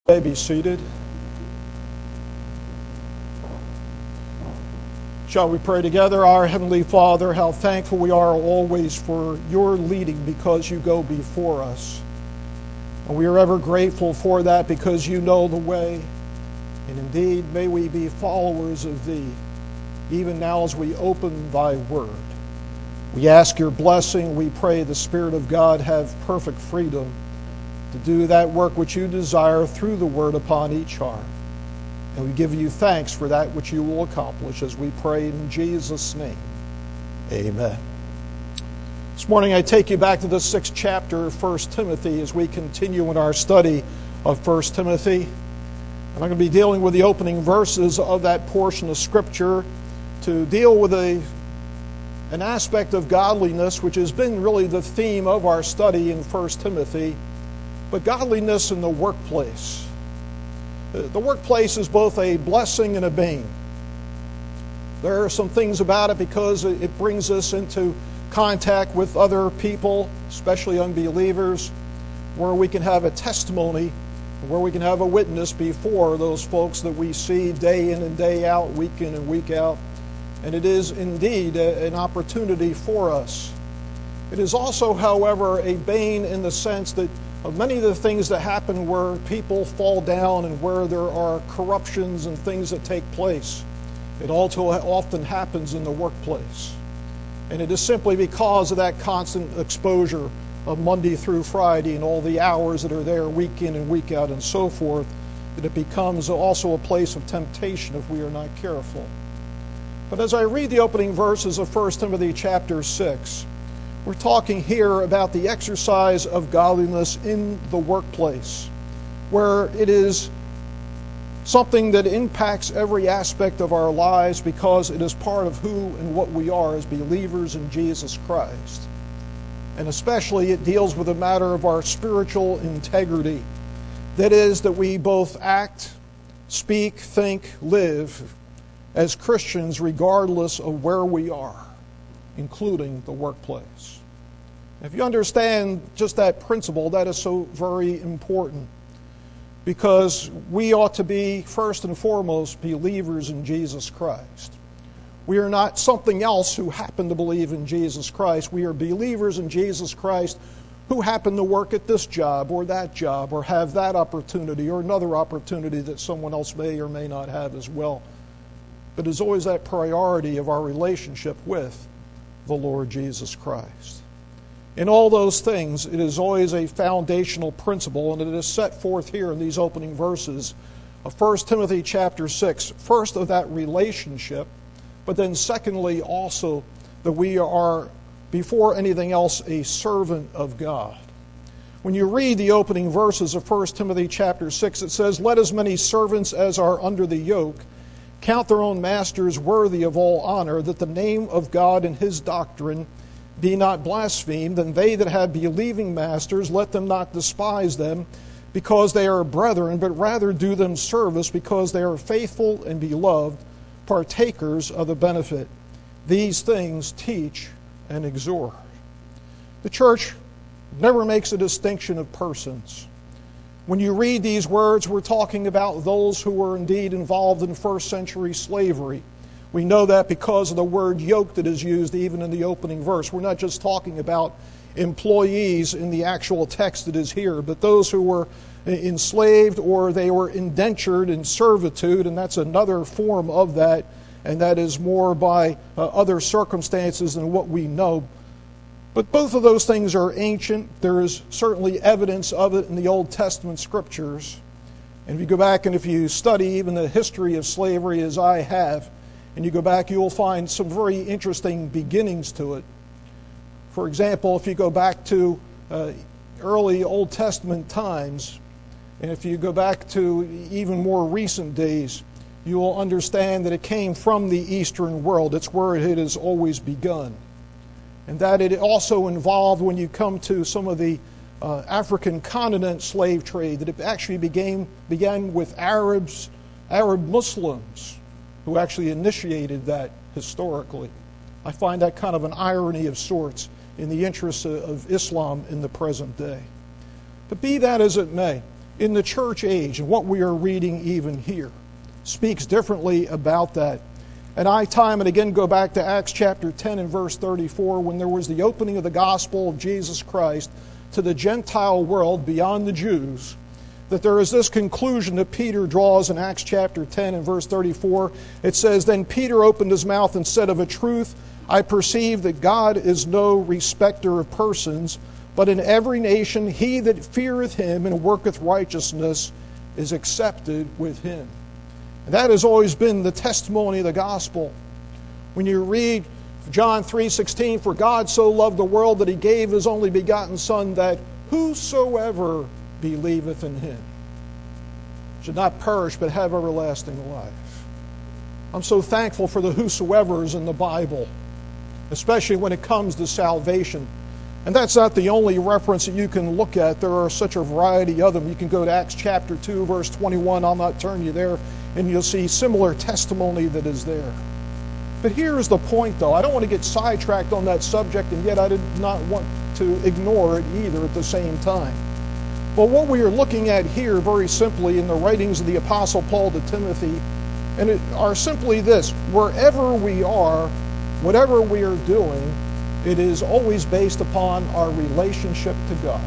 Be seated. Shall we pray together? Our Heavenly Father, how thankful we are always for your leading because you go before us. And we are ever grateful for that because you know the way. And indeed, may we be followers of thee, even now as we open thy word. We ask your blessing. We pray the Spirit of God have perfect freedom to do that work which you desire through the word upon each heart. And we give you thanks for that which you will accomplish as we pray in Jesus' name. Amen. This morning I take you back to the 6th chapter of 1 Timothy as we continue in our study of 1 Timothy. And I'm going to be dealing with the opening verses of that portion of Scripture to deal with an aspect of godliness which has been really the theme of our study in 1 Timothy. But godliness in the workplace. The workplace is both a blessing and a bane. There are some things about it because it brings us into contact with other people, especially unbelievers, where we can have a testimony, where we can have a witness before those folks that we see day in and day out, week in and week out. And it is indeed an opportunity for us. It is also, however, a bane in the sense that many of the things that happen where people fall down and where there are corruptions and things that take place, it also often happens in the workplace. And it is simply because of that constant exposure of Monday through Friday and all the hours that are there week in and week out and so forth, that it becomes also a place of temptation if we are not careful. But as I read the opening verses of 1 Timothy chapter 6, we're talking here about the exercise of godliness in the workplace, where it is something that impacts every aspect of our lives because it is part of who and what we are as believers in Jesus Christ. And especially it deals with the matter of our spiritual integrity. That is, that we both act, speak, think, live as Christians regardless of where we are, including the workplace. If you understand just that principle, that is so very important because we ought to be, first and foremost, believers in Jesus Christ. We are not something else who happen to believe in Jesus Christ. We are believers in Jesus Christ who happen to work at this job or have that opportunity or another opportunity that someone else may or may not have as well. But it's always that priority of our relationship with the Lord Jesus Christ. In all those things, it is always a foundational principle, and it is set forth here in these opening verses of 1 Timothy chapter 6. First, of that relationship, but then secondly, also that we are, before anything else, a servant of God. When you read the opening verses of 1 Timothy chapter 6, it says, "Let as many servants as are under the yoke count their own masters worthy of all honor, that the name of God and his doctrine be not blasphemed, and they that have believing masters, let them not despise them, because they are brethren, but rather do them service, because they are faithful and beloved, partakers of the benefit. These things teach and exhort." The church never makes a distinction of persons. When you read these words, we're talking about those who were indeed involved in first century slavery. We know that because of the word yoke that is used even in the opening verse. We're not just talking about employees in the actual text that is here, but those who were enslaved or they were indentured in servitude, and that's another form of that, and that is more by other circumstances than what we know. But both of those things are ancient. There is certainly evidence of it in the Old Testament scriptures. And if you go back and if you study even the history of slavery as I have, and you go back, you will find some very interesting beginnings to it. For example, if you go back to early Old Testament times, and if you go back to even more recent days, you will understand that it came from the Eastern world. It's where it has always begun. And that it also involved, when you come to some of the African continent slave trade, that it actually began with Arab Muslims who actually initiated that historically. I find that kind of an irony of sorts in the interests of Islam in the present day. But be that as it may, in the church age, and what we are reading even here speaks differently about that. And I time and again go back to Acts chapter 10 and verse 34, when there was the opening of the gospel of Jesus Christ to the Gentile world beyond the Jews, that there is this conclusion that Peter draws in Acts chapter 10 and verse 34. It says, "Then Peter opened his mouth and said, Of a truth, I perceive that God is no respecter of persons, but in every nation he that feareth him and worketh righteousness is accepted with him." And that has always been the testimony of the gospel. When you read John 3:16, "For God so loved the world that he gave his only begotten Son, that whosoever believeth in him should not perish but have everlasting life." I'm so thankful for the whosoevers in the Bible, especially when it comes to salvation. And that's not the only reference that you can look at. There are such a variety of them. You can go to Acts chapter 2, verse 21. I'll not turn you there, and you'll see similar testimony that is there. But here is the point, though. I don't want to get sidetracked on that subject, and yet I did not want to ignore it either at the same time. But what we are looking at here, very simply, in the writings of the Apostle Paul to Timothy, and it are simply this: wherever we are, whatever we are doing, it is always based upon our relationship to God.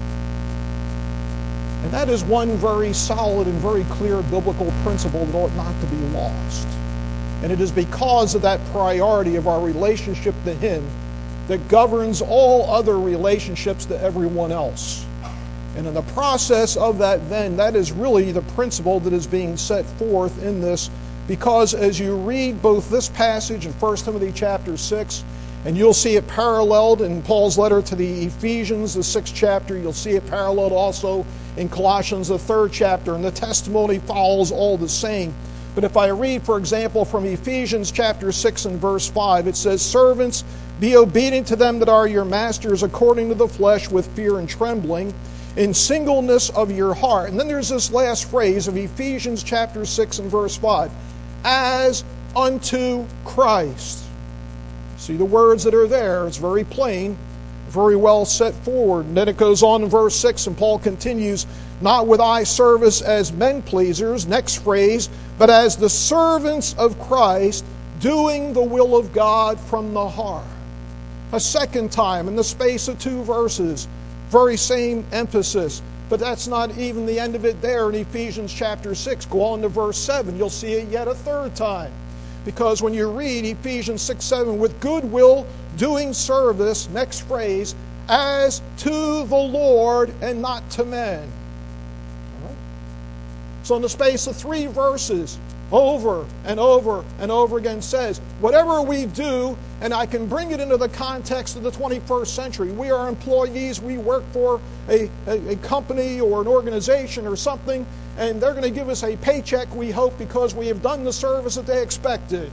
And that is one very solid and very clear biblical principle that ought not to be lost. And it is because of that priority of our relationship to Him that governs all other relationships to everyone else. And in the process of that, then, that is really the principle that is being set forth in this, because as you read both this passage in 1 Timothy chapter 6, and you'll see it paralleled in Paul's letter to the Ephesians, the 6th chapter. You'll see it paralleled also in Colossians, the 3rd chapter. And the testimony follows all the same. But if I read, for example, from Ephesians chapter 6 and verse 5, it says, "Servants, be obedient to them that are your masters according to the flesh, with fear and trembling, in singleness of your heart." And then there's this last phrase of Ephesians chapter 6 and verse 5, "as unto Christ." See the words that are there. It's very plain, very well set forward. And then it goes on in verse 6, and Paul continues, "Not with eye service as men pleasers," next phrase, "but as the servants of Christ, doing the will of God from the heart." A second time in the space of 2 verses, very same emphasis. But that's not even the end of it there in Ephesians chapter 6. Go on to verse 7. You'll see it yet a third time. Because when you read Ephesians 6:7, "with good will doing service," next phrase, "as to the Lord and not to men." All right? So in the space of 3 verses, over and over and over again says, whatever we do, and I can bring it into the context of the 21st century. We are employees, we work for a company or an organization or something, and they're going to give us a paycheck, we hope, because we have done the service that they expected.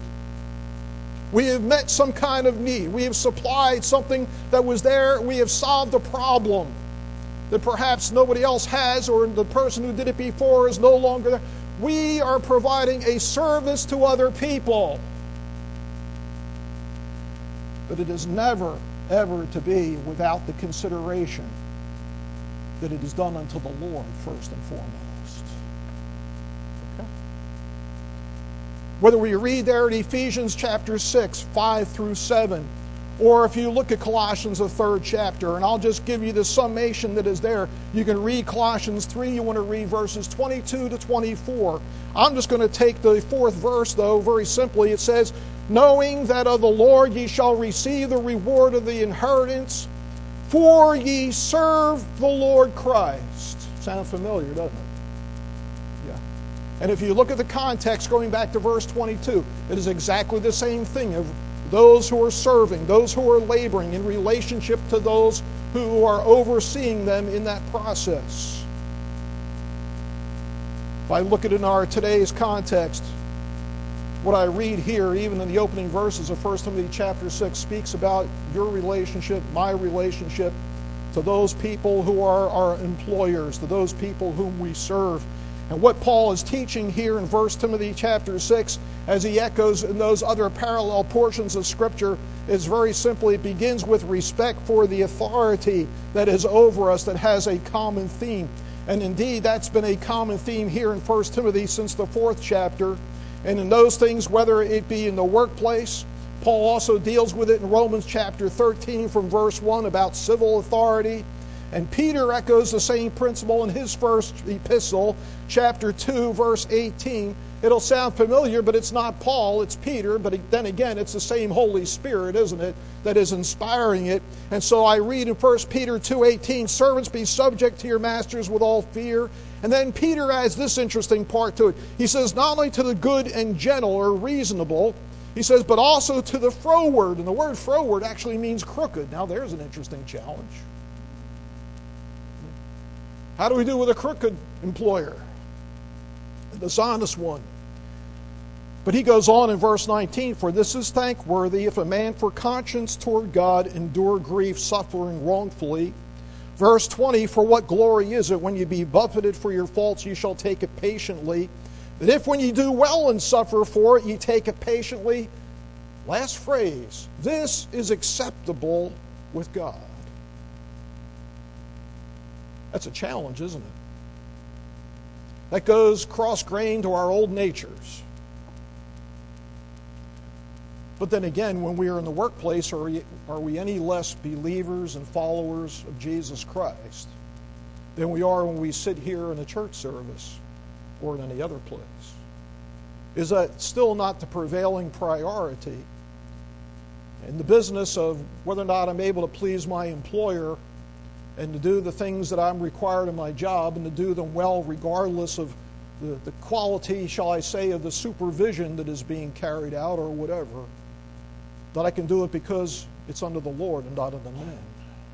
We have met some kind of need. We have supplied something that was there. We have solved a problem that perhaps nobody else has, or the person who did it before is no longer there. We are providing a service to other people. But it is never, ever to be without the consideration that it is done unto the Lord first and foremost. Okay? Whether we read there in Ephesians chapter 6, 5 through 7, or if you look at Colossians, the 3rd chapter, and I'll just give you the summation that is there. You can read Colossians 3, you want to read verses 22 to 24. I'm just going to take the 4th verse, though, very simply. It says, "Knowing that of the Lord ye shall receive the reward of the inheritance, for ye serve the Lord Christ." Sound familiar, doesn't it? Yeah. And if you look at the context, going back to verse 22, it is exactly the same thing of those who are serving, those who are laboring in relationship to those who are overseeing them in that process. If I look at it in our today's context, what I read here, even in the opening verses of 1 Timothy chapter 6, speaks about your relationship, my relationship, to those people who are our employers, to those people whom we serve. And what Paul is teaching here in 1 Timothy chapter 6, as he echoes in those other parallel portions of Scripture, is very simply, it begins with respect for the authority that is over us, that has a common theme. And indeed, that's been a common theme here in 1 Timothy since the 4th chapter. And in those things, whether it be in the workplace, Paul also deals with it in Romans chapter 13 from verse 1 about civil authority. And Peter echoes the same principle in his first epistle, chapter 2, verse 18. It'll sound familiar, but it's not Paul, it's Peter. But then again, it's the same Holy Spirit, isn't it, that is inspiring it. And so I read in 1 Peter 2:18, servants, be subject to your masters with all fear. And then Peter adds this interesting part to it. He says, not only to the good and gentle or reasonable, he says, but also to the froward. And the word froward actually means crooked. Now there's an interesting challenge. How do we do with a crooked employer? A dishonest one. But he goes on in verse 19, for this is thankworthy if a man for conscience toward God endure grief, suffering wrongfully. Verse 20, for what glory is it when you be buffeted for your faults, you shall take it patiently. That if when you do well and suffer for it, you take it patiently. Last phrase, this is acceptable with God. That's a challenge, isn't it? That goes cross-grained to our old natures. But then again, when we are in the workplace, are we any less believers and followers of Jesus Christ than we are when we sit here in a church service or in any other place? Is that still not the prevailing priority in the business of whether or not I'm able to please my employer and to do the things that I'm required in my job and to do them well regardless of the quality, shall I say, of the supervision that is being carried out or whatever, that I can do it because it's under the Lord and not under man.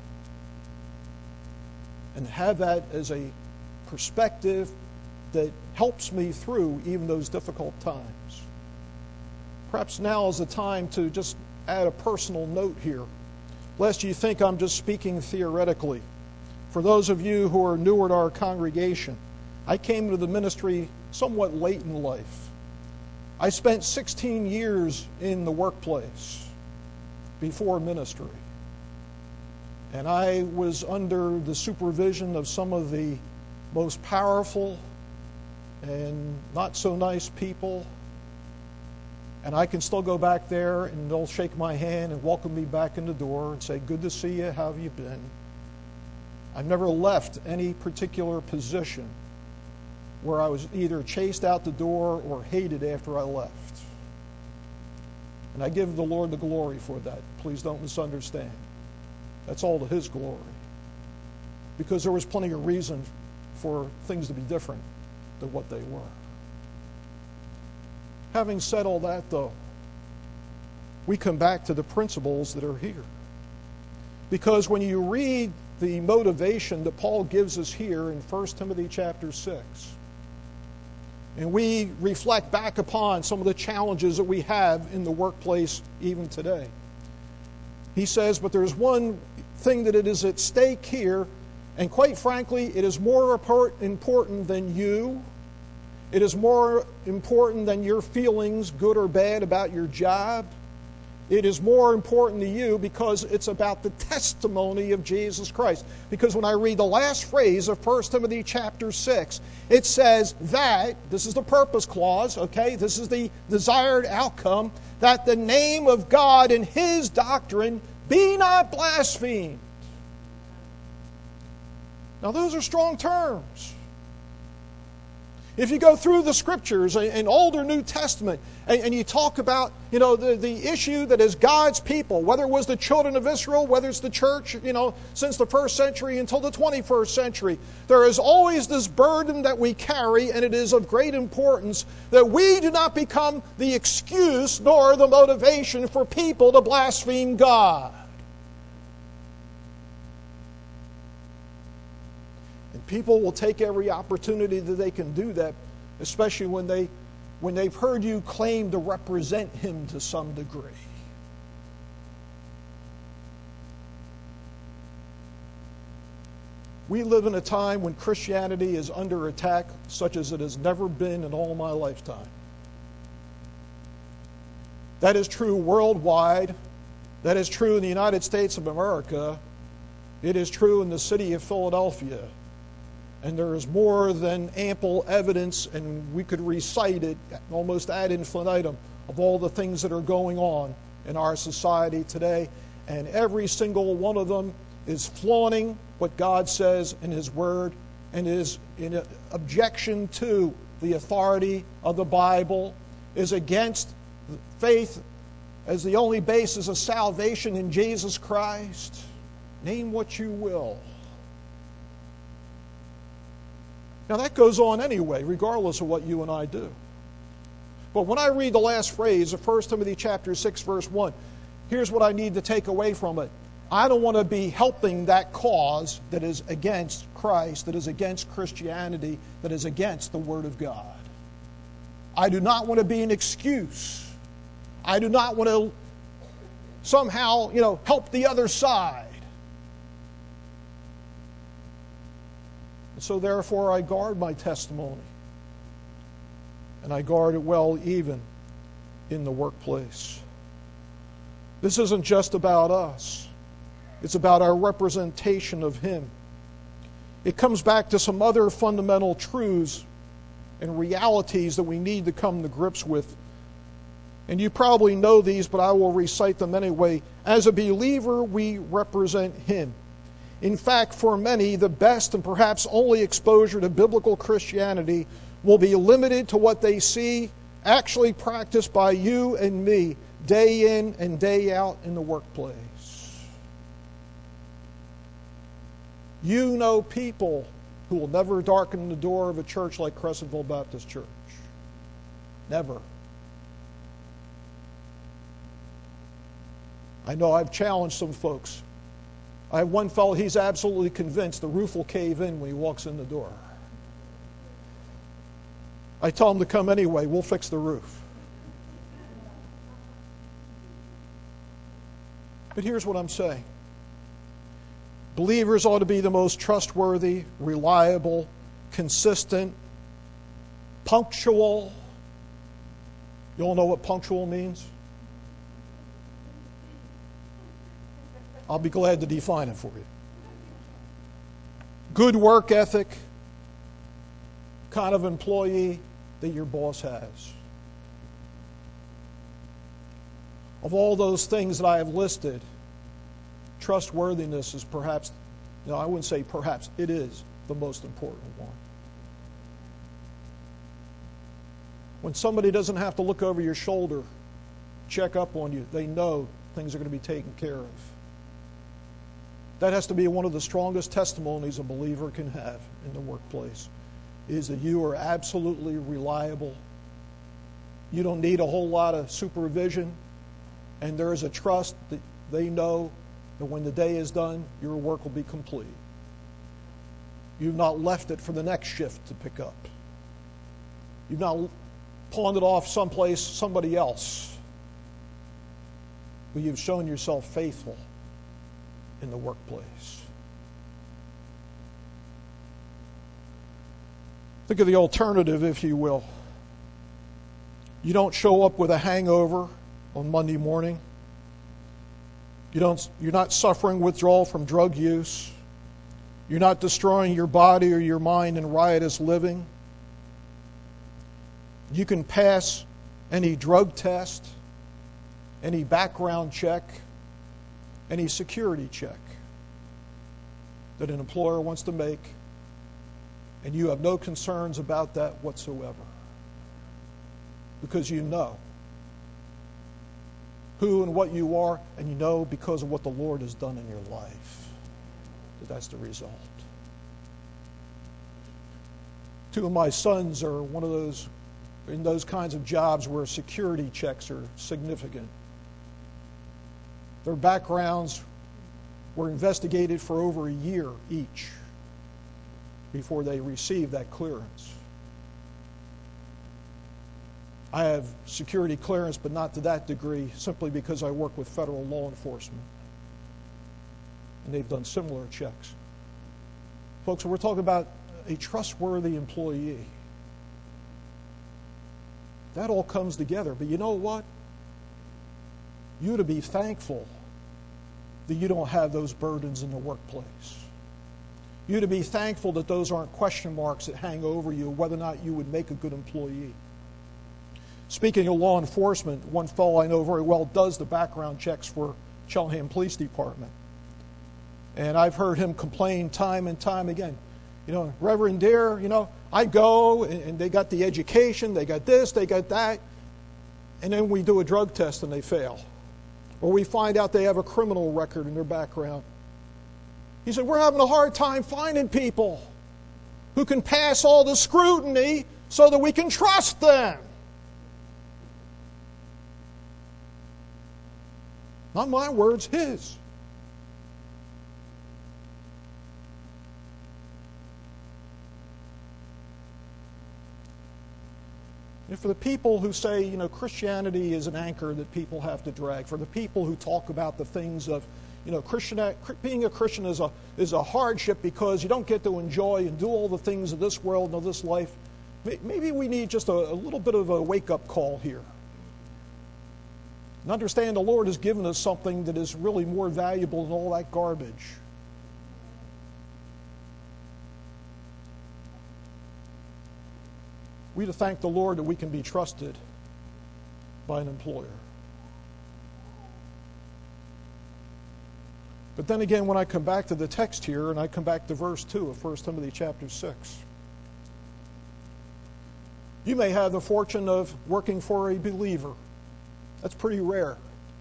And have that as a perspective that helps me through even those difficult times. Perhaps now is the time to just add a personal note here, lest you think I'm just speaking theoretically. For those of you who are newer to our congregation, I came to the ministry somewhat late in life. I spent 16 years in the workplace before ministry. And I was under the supervision of some of the most powerful and not so nice people. And I can still go back there and they'll shake my hand and welcome me back in the door and say, good to see you, how have you been? I've never left any particular position where I was either chased out the door or hated after I left. And I give the Lord the glory for that. Please don't misunderstand. That's all to His glory. Because there was plenty of reason for things to be different than what they were. Having said all that, though, we come back to the principles that are here. Because when you read the motivation that Paul gives us here in 1 Timothy chapter 6, and we reflect back upon some of the challenges that we have in the workplace even today. He says, but there's one thing that it is at stake here, and quite frankly, it is more important than you. It is more important than your feelings, good or bad, about your job. It is more important to you because it's about the testimony of Jesus Christ. Because when I read the last phrase of 1 Timothy chapter 6, it says that, this is the purpose clause, okay, this is the desired outcome, that the name of God and His doctrine be not blasphemed. Now those are strong terms. If you go through the Scriptures in Old or New Testament, and you talk about, the issue that is God's people, whether it was the children of Israel, whether it's the church, since the first century until the 21st century, there is always this burden that we carry, and it is of great importance that we do not become the excuse nor the motivation for people to blaspheme God. People will take every opportunity that they can do that, especially when they've heard you claim to represent Him to some degree. We live in a time when Christianity is under attack such as it has never been in all my lifetime. That is true worldwide. That is true in the United States of America. It is true in the city of Philadelphia. And there is more than ample evidence, and we could recite it almost ad infinitum, of all the things that are going on in our society today. And every single one of them is flaunting what God says in His Word and is in objection to the authority of the Bible, is against faith as the only basis of salvation in Jesus Christ. Name what you will. Now that goes on anyway, regardless of what you and I do. But when I read the last phrase of 1 Timothy chapter 6, verse 1, here's what I need to take away from it. I don't want to be helping that cause that is against Christ, that is against Christianity, that is against the Word of God. I do not want to be an excuse. I do not want to somehow, help the other side. And so therefore I guard my testimony. And I guard it well even in the workplace. This isn't just about us. It's about our representation of Him. It comes back to some other fundamental truths and realities that we need to come to grips with. And you probably know these, but I will recite them anyway. As a believer, we represent Him. In fact, for many, the best and perhaps only exposure to biblical Christianity will be limited to what they see actually practiced by you and me day in and day out in the workplace. You know people who will never darken the door of a church like Crescentville Baptist Church. Never. I know I've challenged some folks. I have one fellow, he's absolutely convinced the roof will cave in when he walks in the door. I tell him to come anyway, we'll fix the roof. But here's what I'm saying. Believers ought to be the most trustworthy, reliable, consistent, punctual. You all know what punctual means? I'll be glad to define it for you. Good work ethic kind of employee that your boss has. Of all those things that I have listed, trustworthiness is perhaps, I wouldn't say perhaps, it is the most important one. When somebody doesn't have to look over your shoulder, check up on you, they know things are going to be taken care of. That has to be one of the strongest testimonies a believer can have in the workplace, is that you are absolutely reliable. You don't need a whole lot of supervision, and there is a trust that they know that when the day is done, your work will be complete. You've not left it for the next shift to pick up. You've not pawned it off someplace, somebody else. But you've shown yourself faithful in the workplace. Think of the alternative, if you will. You don't show up with a hangover on Monday morning. You're not suffering withdrawal from drug use. You're not destroying your body or your mind in riotous living. You can pass any drug test, any background check, any security check that an employer wants to make, and you have no concerns about that whatsoever. Because you know who and what you are, and you know because of what the Lord has done in your life that that's the result. Two of my sons are one of those, in those kinds of jobs where security checks are significant. Their backgrounds were investigated for over a year each before they received that clearance. I have security clearance, but not to that degree, simply because I work with federal law enforcement. And they've done similar checks. Folks, we're talking about a trustworthy employee. That all comes together. But you know what? You ought to be thankful that you don't have those burdens in the workplace. You to be thankful that those aren't question marks that hang over you, whether or not you would make a good employee. Speaking of law enforcement, one fellow I know very well does the background checks for Cheltenham Police Department. And I've heard him complain time and time again. Reverend Deere, I go and they got the education, they got this, they got that, and then we do a drug test and they fail. Or we find out they have a criminal record in their background. He said, we're having a hard time finding people who can pass all the scrutiny so that we can trust them. Not my words, his. And for the people who say, Christianity is an anchor that people have to drag, for the people who talk about the things of, being a Christian is a hardship because you don't get to enjoy and do all the things of this world and of this life, maybe we need just a little bit of a wake-up call here. And understand the Lord has given us something that is really more valuable than all that garbage. We to thank the Lord that we can be trusted by an employer. But then again, when I come back to the text here, and I come back to verse 2 of 1 Timothy chapter 6, you may have the fortune of working for a believer. That's pretty rare.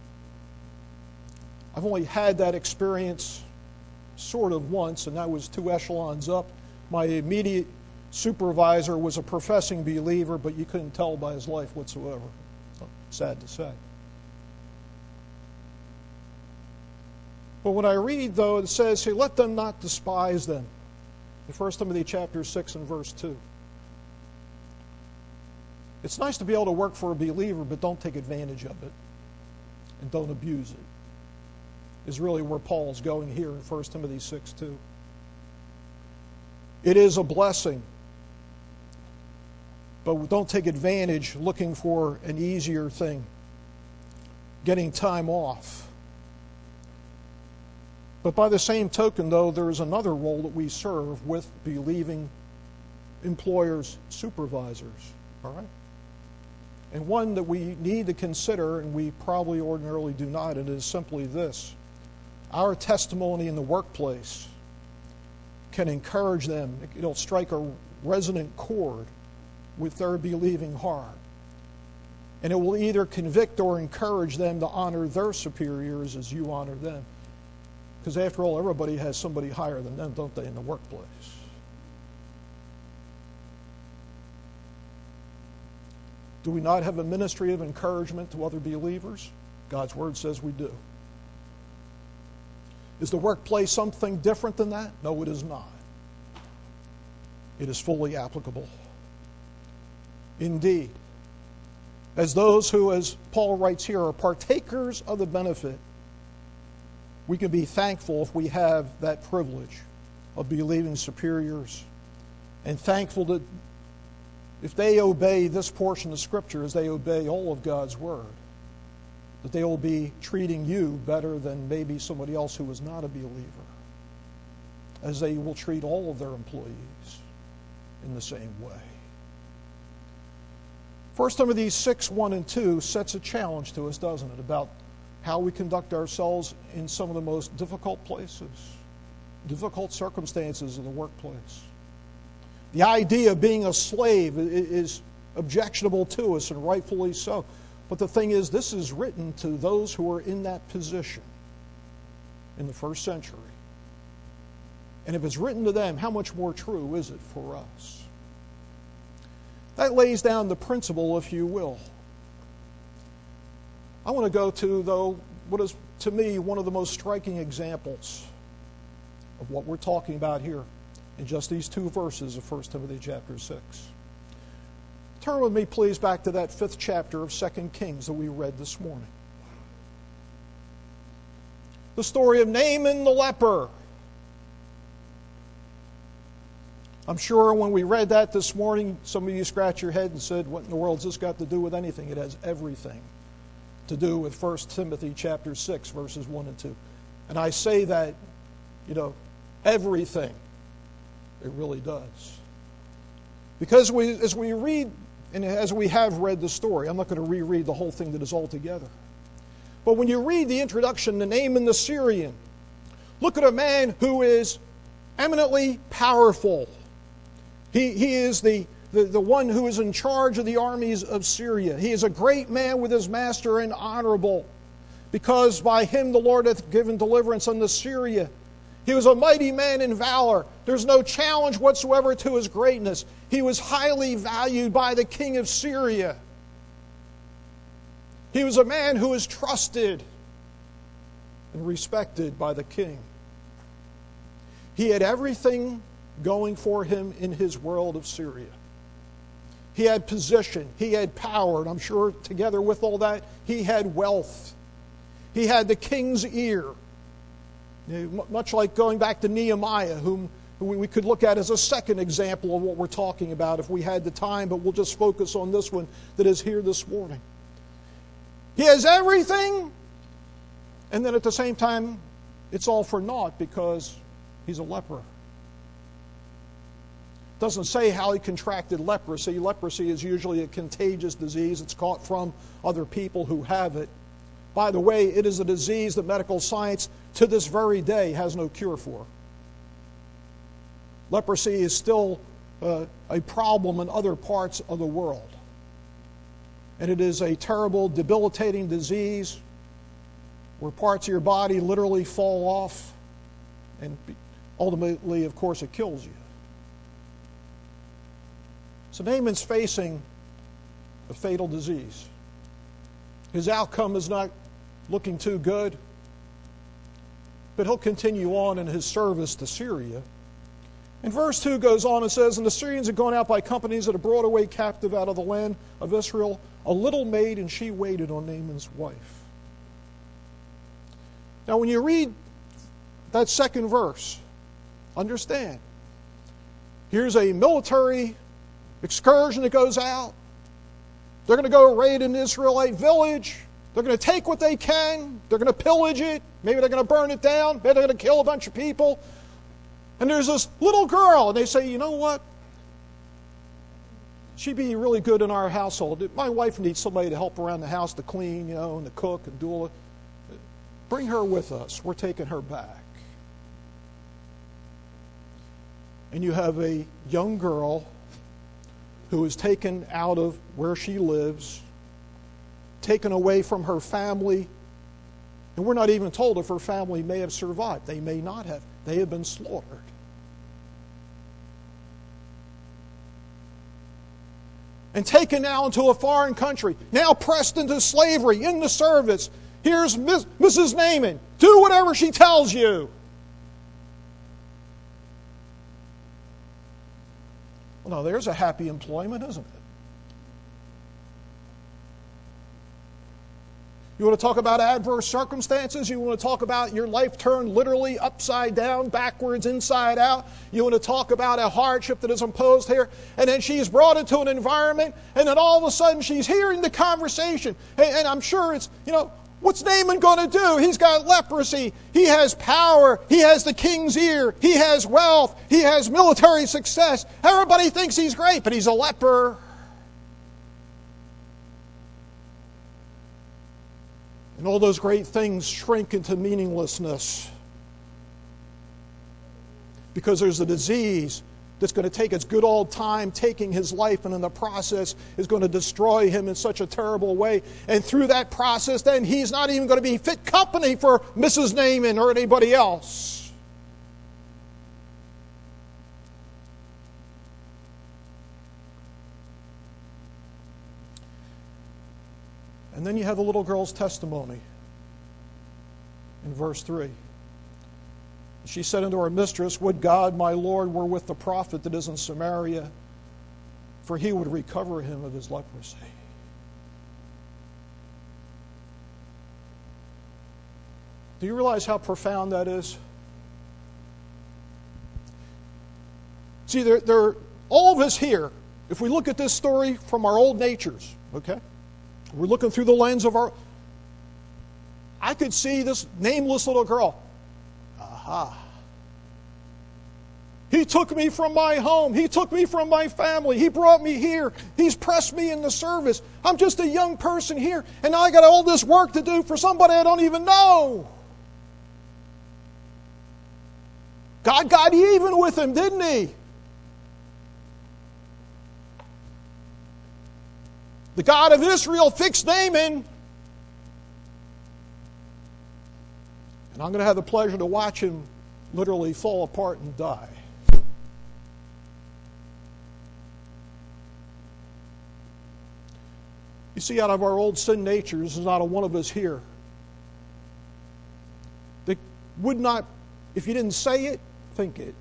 I've only had that experience sort of once, and that was 2 echelons up. My immediate supervisor was a professing believer, but you couldn't tell by his life whatsoever. So, sad to say. But when I read, though, it says, hey, let them not despise them. In 1 Timothy chapter 6 and verse 2. It's nice to be able to work for a believer, but don't take advantage of it. And don't abuse it. Is really where Paul's going here in 1 Timothy 6, 2. It is a blessing. But don't take advantage looking for an easier thing. Getting time off. But by the same token, though, there is another role that we serve with believing employers, supervisors. All right? And one that we need to consider, and we probably ordinarily do not, it is simply this. Our testimony in the workplace can encourage them. It'll strike a resonant chord with their believing heart. And it will either convict or encourage them to honor their superiors as you honor them. Because after all, everybody has somebody higher than them, don't they, in the workplace? Do we not have a ministry of encouragement to other believers? God's Word says we do. Is the workplace something different than that? No, it is not. It is fully applicable. Indeed, as those who, as Paul writes here, are partakers of the benefit, we can be thankful if we have that privilege of believing superiors, and thankful that if they obey this portion of Scripture as they obey all of God's Word, that they will be treating you better than maybe somebody else who is not a believer, as they will treat all of their employees in the same way. 1 Timothy 6, 1 and 2 sets a challenge to us, doesn't it, about how we conduct ourselves in some of the most difficult places, difficult circumstances in the workplace. The idea of being a slave is objectionable to us, and rightfully so. But the thing is, this is written to those who are in that position in the first century. And if it's written to them, how much more true is it for us? That lays down the principle, if you will. I want to go to, though, what is, to me, one of the most striking examples of what we're talking about here in just these 2 verses of 1 Timothy chapter 6. Turn with me, please, back to that 5th chapter of 2 Kings that we read this morning. The story of Naaman the leper. I'm sure when we read that this morning, some of you scratched your head and said, what in the world has this got to do with anything? It has everything to do with 1 Timothy chapter 6, verses 1 and 2. And I say that, everything It really does. Because as we read, and as we have read the story, I'm not going to reread the whole thing that is all together. But when you read the introduction to Naaman the Syrian, look at a man who is eminently powerful. He is the one who is in charge of the armies of Syria. He is a great man with his master and honorable, because by him the Lord hath given deliverance unto Syria. He was a mighty man in valor. There's no challenge whatsoever to his greatness. He was highly valued by the king of Syria. He was a man who was trusted and respected by the king. He had everything going for him in his world of Syria. He had position, he had power, and I'm sure together with all that, he had wealth. He had the king's ear. Much like going back to Nehemiah, whom we could look at as a second example of what we're talking about if we had the time, but we'll just focus on this one that is here this morning. He has everything, and then at the same time, it's all for naught because he's a leper. It doesn't say how he contracted leprosy. Leprosy is usually a contagious disease. It's caught from other people who have it. By the way, it is a disease that medical science to this very day has no cure for. Leprosy is still a problem in other parts of the world. And it is a terrible, debilitating disease where parts of your body literally fall off, and ultimately, of course, it kills you. So Naaman's facing a fatal disease. His outcome is not looking too good, but he'll continue on in his service to Syria. And verse 2 goes on and says, "And the Syrians had gone out by companies that had brought away captive out of the land of Israel a little maid, and she waited on Naaman's wife." Now when you read that second verse, understand, here's a military excursion that goes out. They're going to go raid an Israelite village. They're going to take what they can. They're going to pillage it. Maybe they're going to burn it down. Maybe they're going to kill a bunch of people. And there's this little girl, and they say, you know what? She'd be really good in our household. My wife needs somebody to help around the house to clean, and to cook and do all it. Bring her with us. We're taking her back. And you have a young girl who is taken out of where she lives, taken away from her family, and we're not even told if her family may have survived. They may not have. They have been slaughtered. And taken now into a foreign country, now pressed into slavery, in the service. Here's Mrs. Naaman. Do whatever she tells you. Well, now there's a happy employment, isn't it? You want to talk about adverse circumstances? You want to talk about your life turned literally upside down, backwards, inside out? You want to talk about a hardship that is imposed here? And then she's brought into an environment, and then all of a sudden she's hearing the conversation. And I'm sure it's, what's Naaman going to do? He's got leprosy. He has power. He has the king's ear. He has wealth. He has military success. Everybody thinks he's great, but he's a leper. And all those great things shrink into meaninglessness because there's a disease that's going to take its good old time taking his life, and in the process is going to destroy him in such a terrible way. And through that process, then he's not even going to be fit company for Mrs. Naaman or anybody else. And then you have the little girl's testimony in verse 3. She said unto her mistress, "Would God my Lord were with the prophet that is in Samaria, for he would recover him of his leprosy." Do you realize how profound that is? See, there all of us here, if we look at this story from our old natures, okay? We're looking through the lens of our... I could see this nameless little girl. Aha. He took me from my home. He took me from my family. He brought me here. He's pressed me into service. I'm just a young person here, and now I got all this work to do for somebody I don't even know. God got even with him, didn't he? The God of Israel fixed Naaman. And I'm going to have the pleasure to watch him literally fall apart and die. You see, out of our old sin natures, there's not a one of us here that would not, if you didn't say it, think it.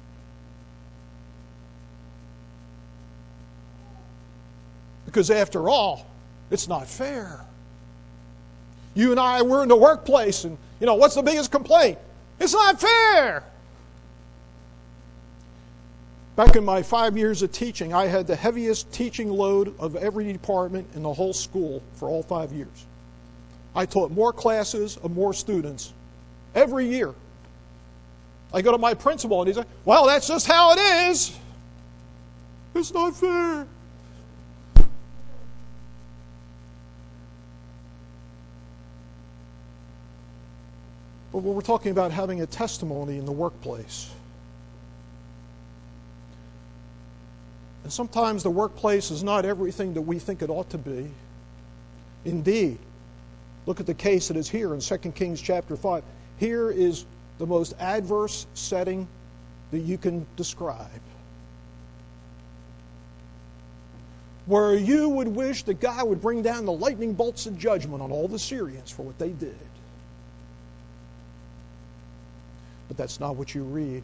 Because after all, it's not fair. You and I, we're in the workplace, and what's the biggest complaint? It's not fair. Back in my 5 years of teaching, I had the heaviest teaching load of every department in the whole school for all 5 years. I taught more classes of more students every year. I go to my principal and he's like, well, that's just how it is. It's not fair. But when we're talking about having a testimony in the workplace, and sometimes the workplace is not everything that we think it ought to be. Indeed, look at the case that is here in 2 Kings chapter 5. Here is the most adverse setting that you can describe, where you would wish that God would bring down the lightning bolts of judgment on all the Syrians for what they did. But that's not what you read.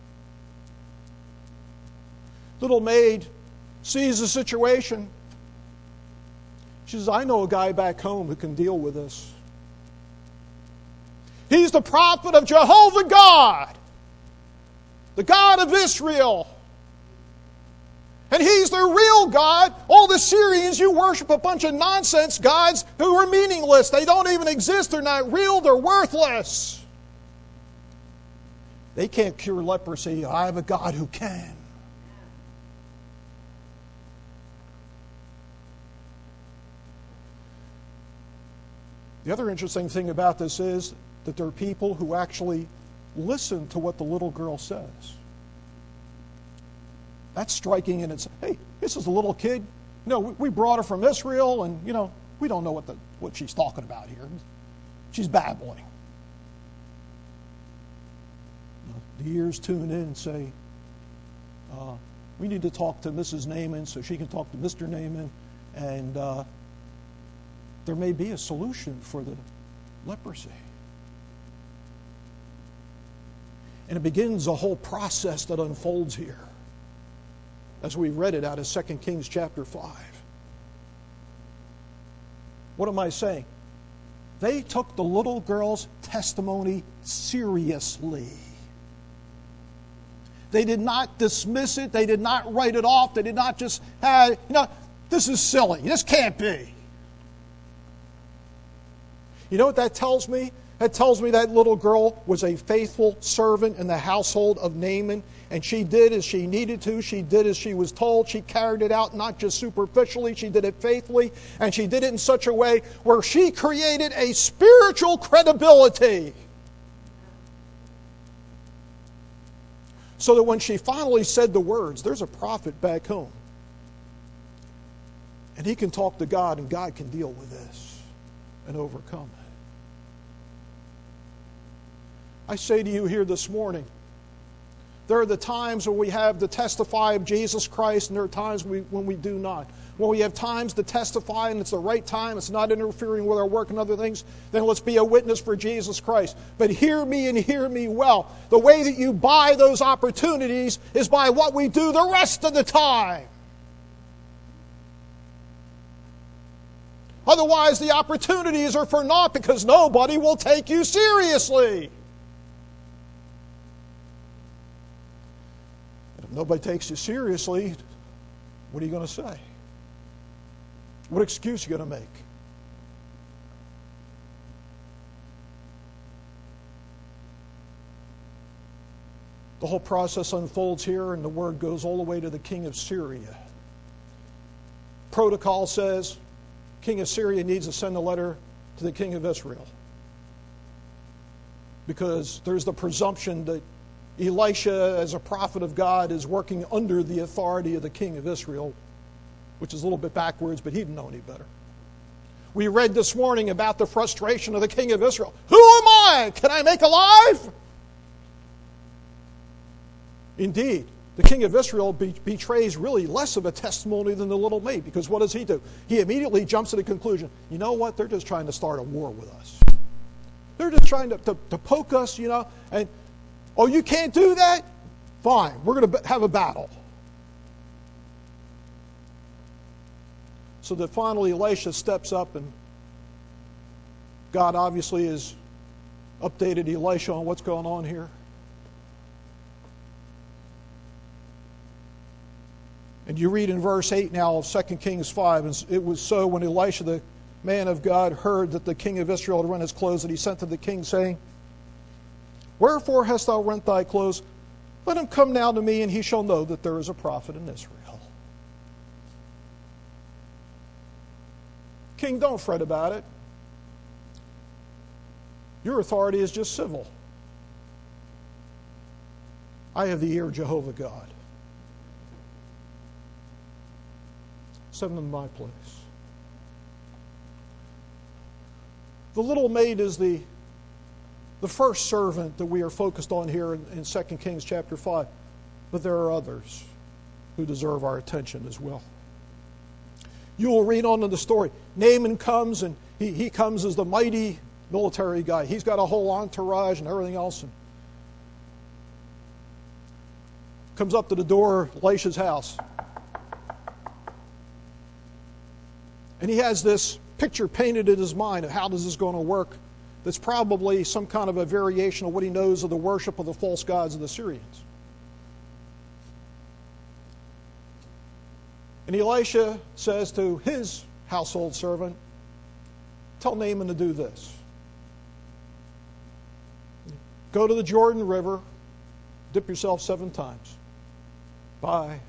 Little maid sees the situation. She says, I know a guy back home who can deal with this. He's the prophet of Jehovah God, the God of Israel. And he's the real God. All the Syrians, you worship a bunch of nonsense gods who are meaningless. They don't even exist. They're not real. They're worthless. They can't cure leprosy. I have a God who can. The other interesting thing about this is that there are people who actually listen to what the little girl says. That's striking in its, hey, this is a little kid. We brought her from Israel, and, we don't know what she's talking about here. She's babbling. The ears tune in and say, we need to talk to Mrs. Naaman so she can talk to Mr. Naaman, and there may be a solution for the leprosy. And it begins a whole process that unfolds here, as we read it out of 2 Kings chapter 5. What am I saying? They took the little girl's testimony seriously. They did not dismiss it. They did not write it off. They did not just, this is silly. This can't be. You know what that tells me? That tells me that little girl was a faithful servant in the household of Naaman, and she did as she needed to. She did as she was told. She carried it out not just superficially. She did it faithfully, and she did it in such a way where she created a spiritual credibility. So that when she finally said the words, there's a prophet back home, and he can talk to God, and God can deal with this and overcome it. I say to you here this morning, there are the times when we have to testify of Jesus Christ, and there are times when we do not. When we have times to testify and it's the right time, it's not interfering with our work and other things, then let's be a witness for Jesus Christ. But hear me and hear me well. The way that you buy those opportunities is by what we do the rest of the time. Otherwise, the opportunities are for naught because nobody will take you seriously. And if nobody takes you seriously, what are you going to say? What excuse are you going to make? The whole process unfolds here, and the word goes all the way to the king of Syria. Protocol says king of Syria needs to send a letter to the king of Israel, because there's the presumption that Elisha, as a prophet of God, is working under the authority of the king of Israel, which is a little bit backwards, but he didn't know any better. We read this morning about the frustration of the king of Israel. Who am I? Can I make alive? Indeed, the king of Israel betrays really less of a testimony than the little maid, because what does he do? He immediately jumps to the conclusion, you know what? They're just trying to start a war with us. They're just trying to poke us, and, oh, you can't do that? Fine, we're going to have a battle. So that finally Elisha steps up, and God obviously has updated Elisha on what's going on here. And you read in verse 8 now of 2 Kings 5, and it was so when Elisha the man of God heard that the king of Israel had rent his clothes, that he sent to the king, saying, Wherefore hast thou rent thy clothes? Let him come now to me, and he shall know that there is a prophet in Israel. King, don't fret about it. Your authority is just civil. I have the ear of Jehovah God. Send them to my place. The little maid is the first servant that we are focused on here in 2 Kings chapter 5. But there are others who deserve our attention as well. You will read on in the story. Naaman comes, and he comes as the mighty military guy. He's got a whole entourage and everything else. And comes up to the door of Elisha's house. And he has this picture painted in his mind of how this is going to work. That's probably some kind of a variation of what he knows of the worship of the false gods of the Syrians. And Elisha says to his household servant, tell Naaman to do this. Go to the Jordan River, dip yourself 7 times. Bye.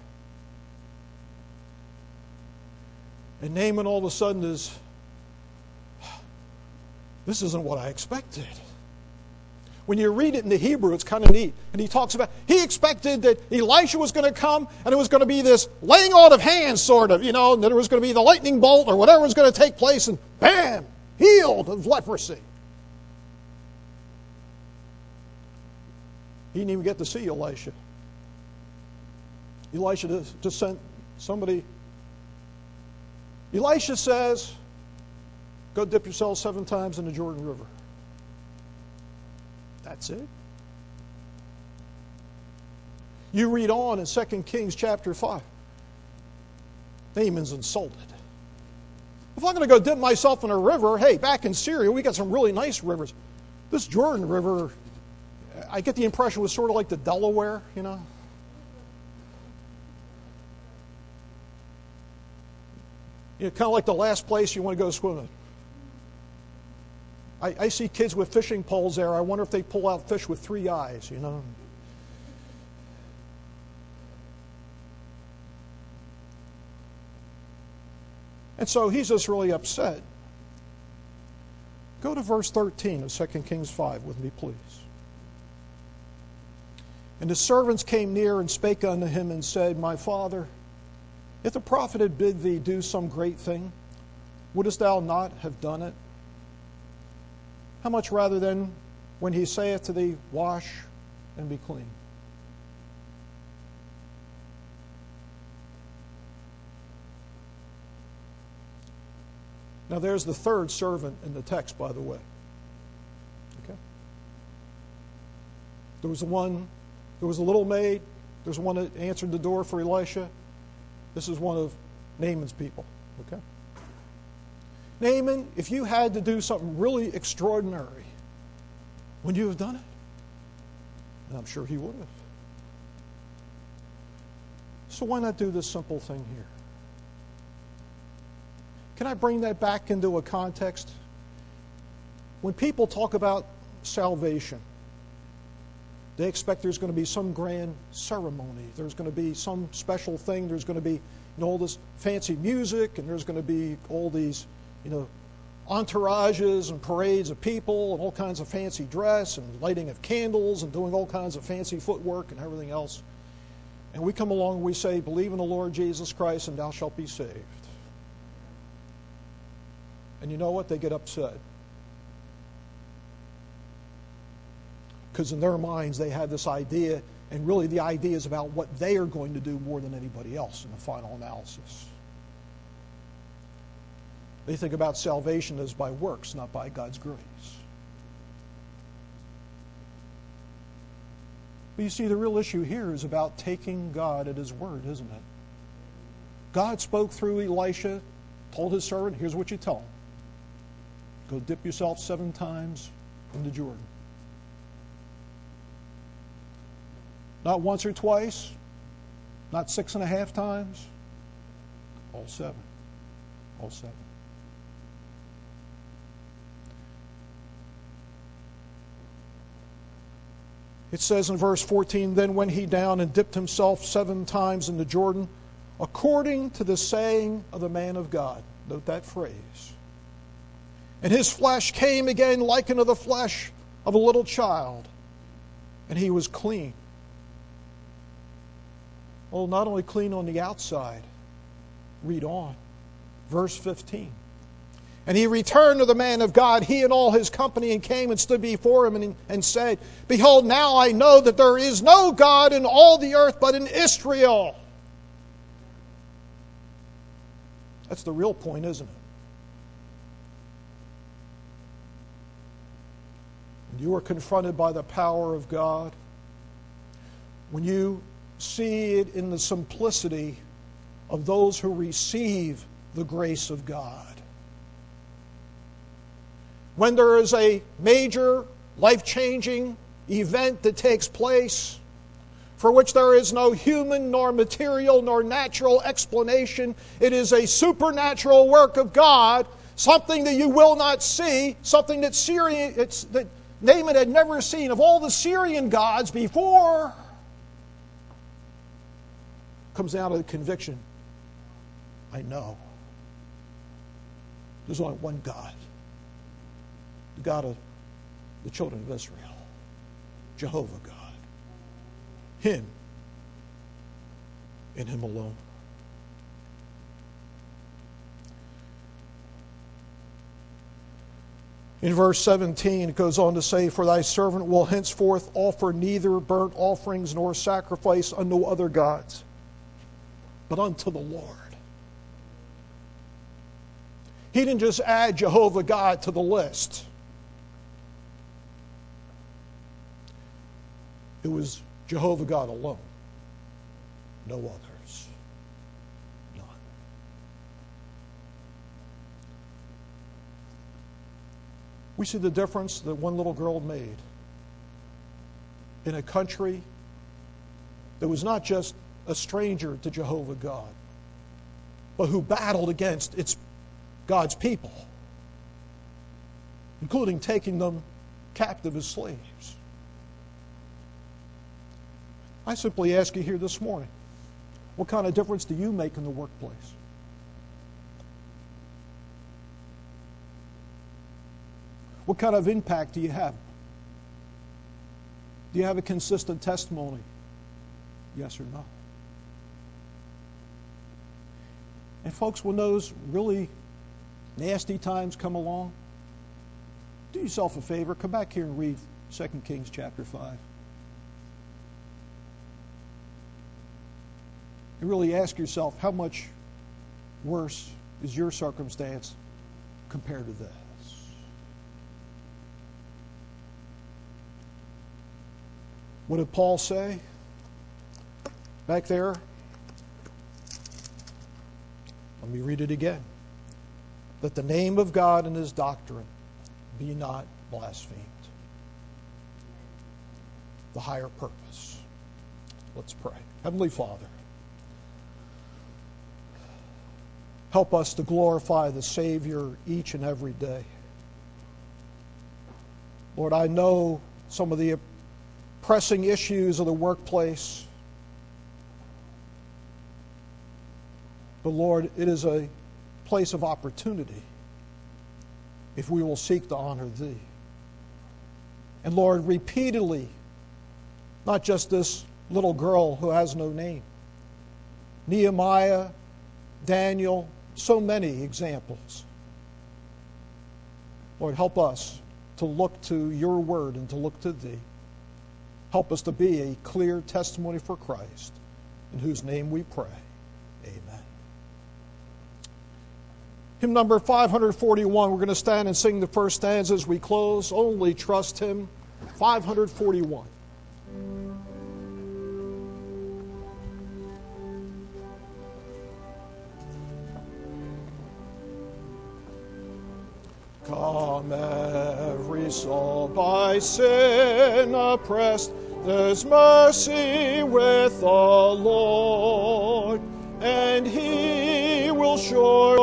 And Naaman all of a sudden is, this isn't what I expected. When you read it in the Hebrew, it's kind of neat. And he talks about, he expected that Elisha was going to come, and it was going to be this laying on of hands, sort of, and that it was going to be the lightning bolt or whatever was going to take place, and bam, healed of leprosy. He didn't even get to see Elisha. Elisha just sent somebody. Elisha says, go dip yourself 7 times in the Jordan River. That's it. You read on in 2 Kings chapter 5. Naaman's insulted. If I'm going to go dip myself in a river, hey, back in Syria, we got some really nice rivers. This Jordan River, I get the impression, was sort of like the Delaware, kind of like the last place you want to go swimming. I see kids with fishing poles there. I wonder if they pull out fish with 3 eyes, And so he's just really upset. Go to verse 13 of 2 Kings 5 with me, please. And his servants came near and spake unto him and said, My father, if the prophet had bid thee do some great thing, wouldest thou not have done it? How much rather then when he saith to thee, Wash and be clean? Now there's the third servant in the text, by the way. Okay? There was a little maid. There's one that answered the door for Elisha. This is one of Naaman's people. Okay? Naaman, if you had to do something really extraordinary, would you have done it? And I'm sure he would have. So why not do this simple thing here? Can I bring that back into a context? When people talk about salvation, They expect there's going to be some grand ceremony. There's going to be some special thing. There's going to be all this fancy music, and there's going to be all these entourages and parades of people and all kinds of fancy dress and lighting of candles and doing all kinds of fancy footwork and everything else. And we come along and we say, believe in the Lord Jesus Christ and thou shalt be saved. And you know what? They get upset. Because in their minds they have this idea, and really the idea is about what they are going to do more than anybody else in the final analysis. They think about salvation as by works, not by God's grace. But you see, the real issue here is about taking God at His word, isn't it? God spoke through Elisha, told his servant, here's what you tell him. Go dip yourself 7 times in the Jordan. Not once or twice, not 6.5 times, all 7. All 7. It says in verse 14, then went he down and dipped himself 7 times in the Jordan, according to the saying of the man of God. Note that phrase. And his flesh came again like unto the flesh of a little child, and he was clean. Well, not only clean on the outside, read on. Verse 15. And he returned to the man of God, he and all his company, and came and stood before him and said, behold, now I know that there is no God in all the earth but in Israel. That's the real point, isn't it? When you are confronted by the power of God, when you see it in the simplicity of those who receive the grace of God, when there is a major life-changing event that takes place for which there is no human nor material nor natural explanation, it is a supernatural work of God, something that you will not see, something that that Naaman had never seen of all the Syrian gods before. Comes down to the conviction, I know there's only one God, the God of the children of Israel, Jehovah God. Him and Him alone. In verse 17, it goes on to say, for thy servant will henceforth offer neither burnt offerings nor sacrifice unto other gods, but unto the Lord. He didn't just add Jehovah God to the list. It was Jehovah God alone. No others. None. We see the difference that one little girl made in a country that was not just a stranger to Jehovah God, but who battled against God's people, including taking them captive as slaves. I simply ask you here this morning, what kind of difference do you make in the workplace? What kind of impact do you have? Do you have a consistent testimony? Yes or no? And folks, when those really nasty times come along, do yourself a favor, come back here and read 2 Kings chapter 5. And really ask yourself, how much worse is your circumstance compared to this? What did Paul say back there? Let me read it again. That the name of God and His doctrine be not blasphemed. The higher purpose. Let's pray. Heavenly Father, help us to glorify the Savior each and every day. Lord, I know some of the pressing issues of the workplace. But Lord, it is a place of opportunity if we will seek to honor Thee. And Lord, repeatedly, not just this little girl who has no name, Nehemiah, Daniel, so many examples. Lord, help us to look to Your Word and to look to Thee. Help us to be a clear testimony for Christ, in whose name we pray. Amen. Hymn number 541. We're going to stand and sing the first stanza as we close. Only Trust Him. 541. Come, every soul by sin oppressed, there's mercy with the Lord, and He will surely